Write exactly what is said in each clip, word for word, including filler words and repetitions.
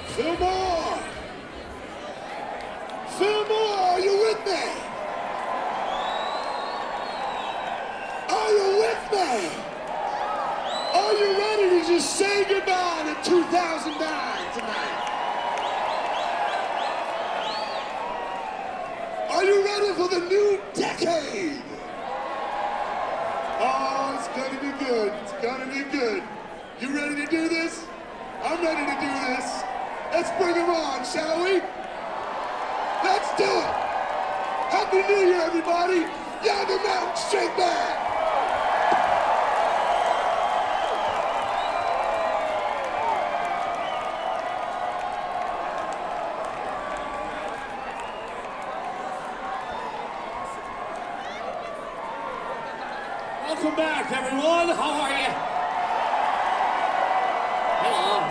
Fillmore! Fillmore, are you with me? Are you with me? Are you ready to just say goodbye to two thousand nine tonight? Are you ready for the new decade? Oh, it's gonna be good. It's gonna be good. You ready to do this? I'm ready to do this. Let's bring them on, shall we? Let's do it. Happy New Year, everybody. Yonder Mountain Straight Band. Welcome back, everyone. How are you? Hello.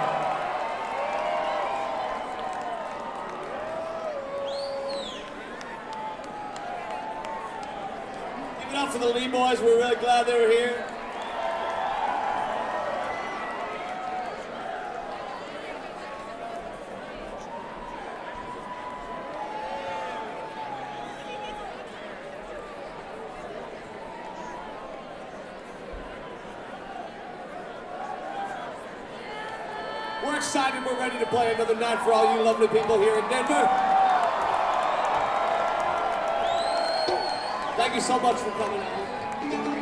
Give it up for the Lee Boys. We're really glad they were here. We're excited. We're ready to play another night for all you lovely people here in Denver. Thank you so much for coming out.